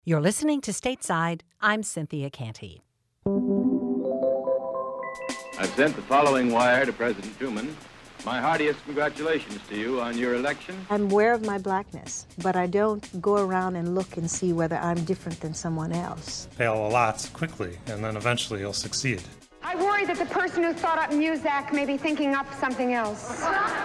You're listening to Stateside. I'm Cynthia Canty. I've sent the following wire to President Truman. My heartiest congratulations to you on your election. I'm aware of my blackness, but I don't go around and look and see whether I'm different than someone else. Fail a lot quickly, and then eventually you'll succeed. I worry that the person who thought up Muzak may be thinking up something else.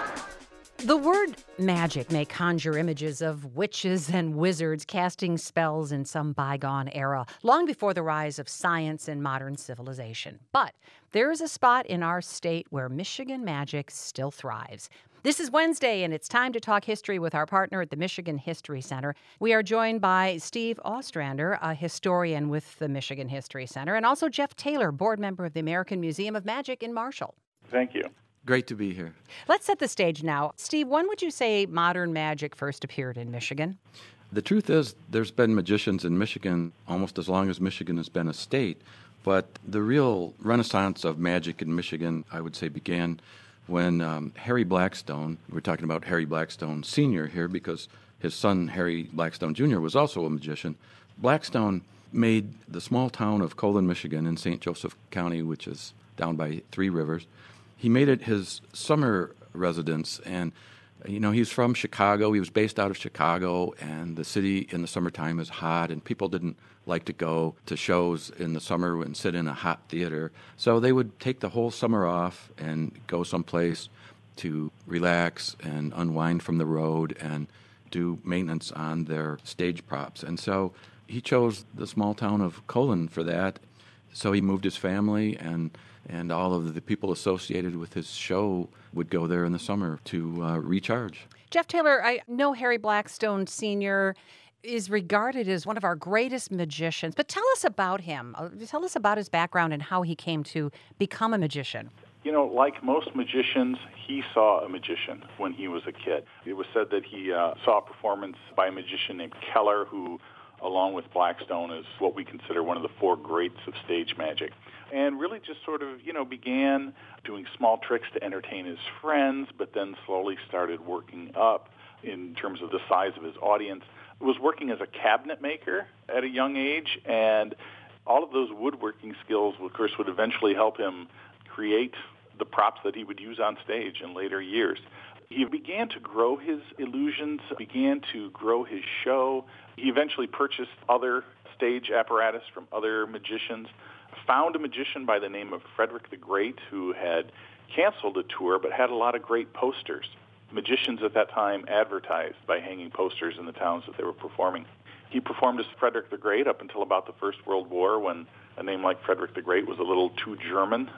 The word magic may conjure images of witches and wizards casting spells in some bygone era, long before the rise of science and modern civilization. But there is a spot in our state where Michigan magic still thrives. This is Wednesday, and it's time to talk history with our partner at the Michigan History Center. We are joined by Steve Ostrander, a historian with the Michigan History Center, and also Jeff Taylor, board member of the American Museum of Magic in Marshall. Thank you. Great to be here. Let's set the stage now. Steve, when would you say modern magic first appeared in Michigan? The truth is, there's been magicians in Michigan almost as long as Michigan has been a state, but the real renaissance of magic in Michigan, I would say, began when Harry Blackstone, we're talking about Harry Blackstone Sr. here because his son, Harry Blackstone Jr., was also a magician. Blackstone made the small town of Colon, Michigan in St. Joseph County, which is down by Three Rivers. He made it his summer residence, and he's from Chicago. He was based out of Chicago, and the city in the summertime is hot, and people didn't like to go to shows in the summer and sit in a hot theater. So they would take the whole summer off and go someplace to relax and unwind from the road and do maintenance on their stage props. And so he chose the small town of Colon for that. So he moved his family, and all of the people associated with his show would go there in the summer to recharge. Jeff Taylor, I know Harry Blackstone Sr. is regarded as one of our greatest magicians, but tell us about him. Tell us about his background and how he came to become a magician. Like most magicians, he saw a magician when he was a kid. It was said that he saw a performance by a magician named Keller, who, along with Blackstone, is what we consider one of the four greats of stage magic. And really just sort of, began doing small tricks to entertain his friends, but then slowly started working up in terms of the size of his audience. Was working as a cabinet maker at a young age, and all of those woodworking skills, of course, would eventually help him create the props that he would use on stage in later years. He began to grow his illusions, began to grow his show. He eventually purchased other stage apparatus from other magicians, found a magician by the name of Frederick the Great who had canceled a tour but had a lot of great posters. Magicians at that time advertised by hanging posters in the towns that they were performing. He performed as Frederick the Great up until about the First World War, when a name like Frederick the Great was a little too German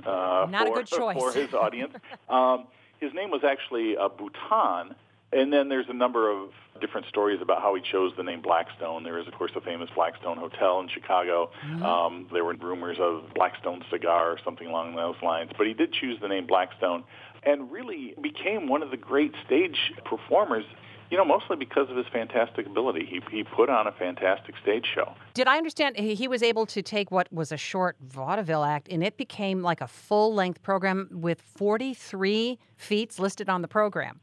for his audience. His name was actually Bhutan, and then there's a number of different stories about how he chose the name Blackstone. There is, of course, a famous Blackstone Hotel in Chicago. Mm-hmm. There were rumors of Blackstone cigar or something along those lines. But he did choose the name Blackstone and really became one of the great stage performers, mostly because of his fantastic ability. He put on a fantastic stage show. Did I understand he was able to take what was a short vaudeville act, and it became like a full-length program with 43 feats listed on the program?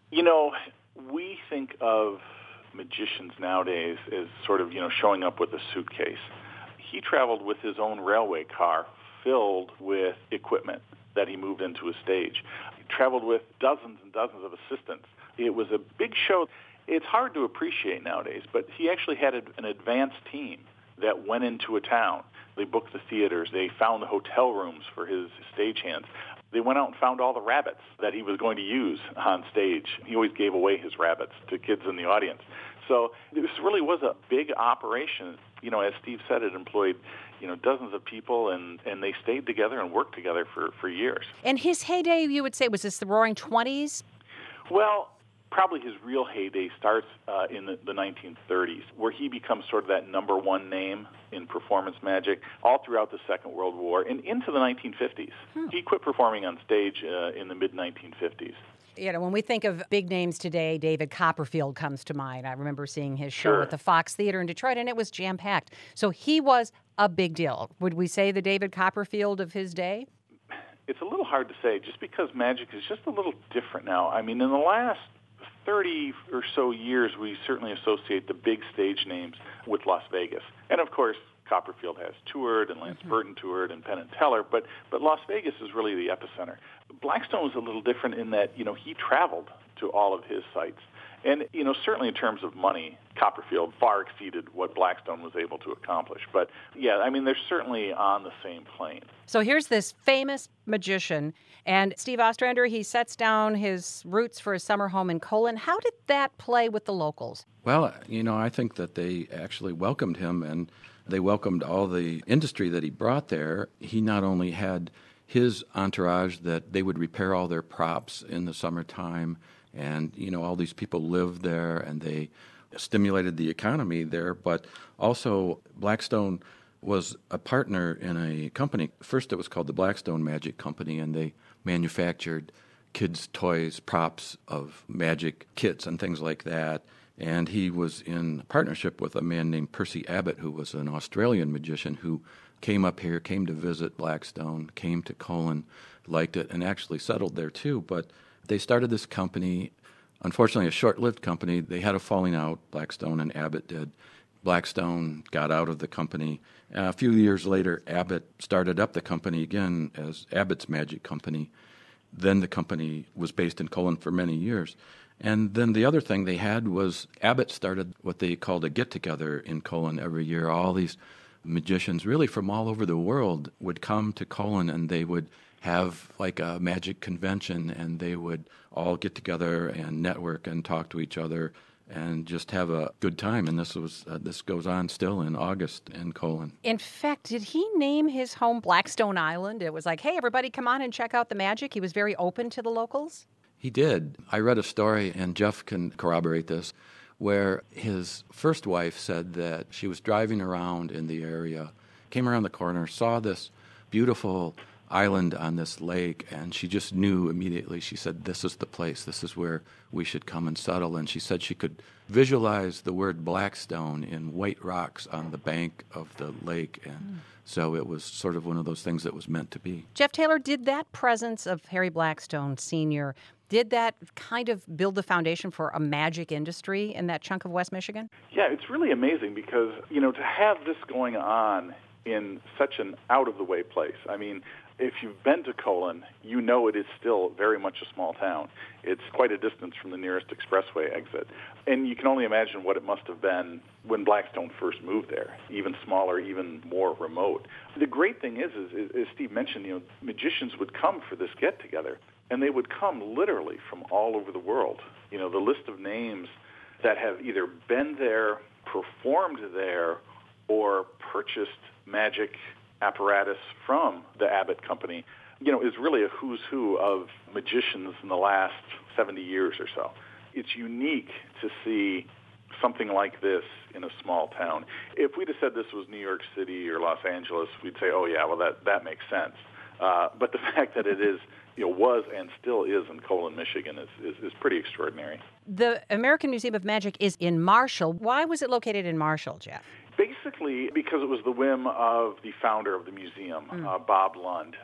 We think of magicians nowadays as sort of, showing up with a suitcase. He traveled with his own railway car filled with equipment that he moved into a stage. He traveled with dozens and dozens of assistants. It was a big show. It's hard to appreciate nowadays, but he actually had an advanced team that went into a town. They booked the theaters. They found the hotel rooms for his stagehands. They went out and found all the rabbits that he was going to use on stage. He always gave away his rabbits to kids in the audience. So this really was a big operation. As Steve said, it employed, dozens of people, and they stayed together and worked together for years. And his heyday, you would say, was this the Roaring 20s? Well, probably his real heyday starts in the 1930s, where he becomes sort of that number one name in performance magic all throughout the Second World War and into the 1950s. He quit performing on stage in the mid-1950s. When we think of big names today, David Copperfield comes to mind. I remember seeing his show at the Fox Theater in Detroit, and it was jam-packed. So he was a big deal. Would we say the David Copperfield of his day? It's a little hard to say, just because magic is just a little different now. I mean, in the last 30 or so years, we certainly associate the big stage names with Las Vegas. And, of course, Copperfield has toured, and Lance Burton toured, and Penn and Teller, but Las Vegas is really the epicenter. Blackstone was a little different in that, he traveled to all of his sites. And, certainly in terms of money, Copperfield far exceeded what Blackstone was able to accomplish. But, yeah, they're certainly on the same plane. So here's this famous magician, and Steve Ostrander, he sets down his roots for his summer home in Colon. How did that play with the locals? Well, I think that they actually welcomed him, and they welcomed all the industry that he brought there. He not only had his entourage that they would repair all their props in the summertime, and, all these people lived there, and they stimulated the economy there. But also, Blackstone was a partner in a company. First, it was called the Blackstone Magic Company, and they manufactured kids' toys, props of magic kits and things like that. And he was in partnership with a man named Percy Abbott, who was an Australian magician who came up here, came to visit Blackstone, came to Colon, liked it, and actually settled there too. But they started this company, unfortunately a short-lived company. They had a falling out, Blackstone and Abbott did. Blackstone got out of the company. A few years later, Abbott started up the company again as Abbott's Magic Company. Then the company was based in Colon for many years. And then the other thing they had was Abbott started what they called a get-together in Colon every year. All these magicians really from all over the world would come to Colon, and they would have like a magic convention, and they would all get together and network and talk to each other and just have a good time. And this goes on still in August in Colon. In fact, did he name his home Blackstone Island? It was like, hey, everybody come on and check out the magic. He was very open to the locals. He did. I read a story, and Jeff can corroborate this, where his first wife said that she was driving around in the area, came around the corner, saw this beautiful island on this lake, and she just knew immediately. She said, this is the place. This is where we should come and settle. And she said she could visualize the word Blackstone in white rocks on the bank of the lake. And so it was sort of one of those things that was meant to be. Jeff Taylor, did that presence of Harry Blackstone Sr., did that kind of build the foundation for a magic industry in that chunk of West Michigan? Yeah, it's really amazing because, to have this going on in such an out-of-the-way place. If you've been to Colon, it is still very much a small town. It's quite a distance from the nearest expressway exit. And you can only imagine what it must have been when Blackstone first moved there, even smaller, even more remote. The great thing is as Steve mentioned, magicians would come for this get-together, and they would come literally from all over the world. The list of names that have either been there, performed there, or purchased magic apparatus from the Abbott Company, is really a who's who of magicians in the last 70 years or so. It's unique to see something like this in a small town. If we'd have said this was New York City or Los Angeles, we'd say, oh yeah, well that makes sense. But the fact that it is, was and still is in Colon, Michigan is pretty extraordinary. The American Museum of Magic is in Marshall. Why was it located in Marshall, Jeff? Basically, because it was the whim of the founder of the museum, Bob Lund.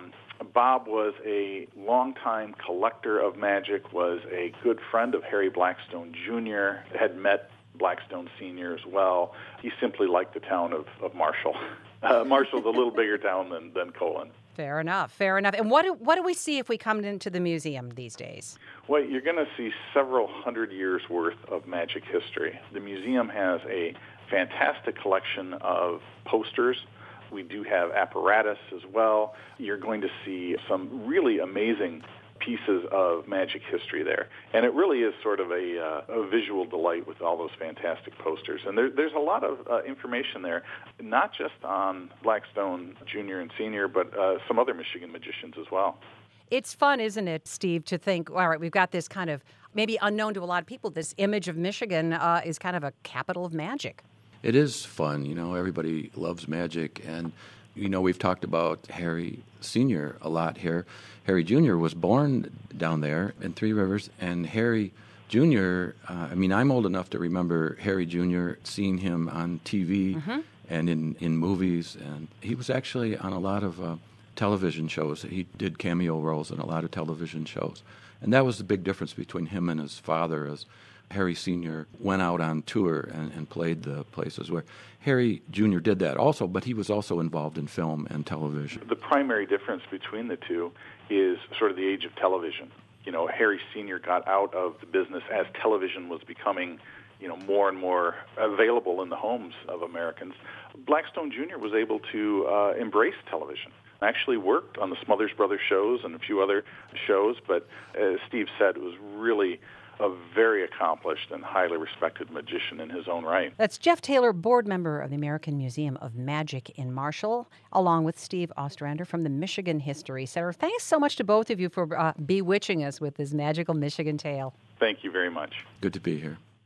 Bob was a longtime collector of magic, was a good friend of Harry Blackstone Jr., had met Blackstone Sr. as well. He simply liked the town of Marshall. Marshall's a little bigger town than Colon. Fair enough. And what do we see if we come into the museum these days? Well, you're going to see several hundred years' worth of magic history. The museum has a fantastic collection of posters. We do have apparatus as well. You're going to see some really amazing pieces of magic history there. And it really is sort of a visual delight with all those fantastic posters. And there's a lot of information there, not just on Blackstone Jr. and Sr., but some other Michigan magicians as well. It's fun, isn't it, Steve, to think, all right, we've got this kind of, maybe unknown to a lot of people, this image of Michigan is kind of a capital of magic. It is fun. Everybody loves magic. And, we've talked about Harry Sr. a lot here. Harry Jr. was born down there in Three Rivers, and Harry Jr., I'm old enough to remember Harry Jr., seeing him on TV and in movies. And he was actually on a lot of television shows. He did cameo roles in a lot of television shows. And that was the big difference between him and his father, as Harry Sr. went out on tour and played the places where Harry Jr. did that also, but he was also involved in film and television. The primary difference between the two is sort of the age of television. You know, Harry Sr. got out of the business as television was becoming, you know, more and more available in the homes of Americans. Blackstone Jr. was able to embrace television. Actually worked on the Smothers Brothers shows and a few other shows, but as Steve said, was really a very accomplished and highly respected magician in his own right. That's Jeff Taylor, board member of the American Museum of Magic in Marshall, along with Steve Ostrander from the Michigan History Center. Thanks so much to both of you for bewitching us with this magical Michigan tale. Thank you very much. Good to be here.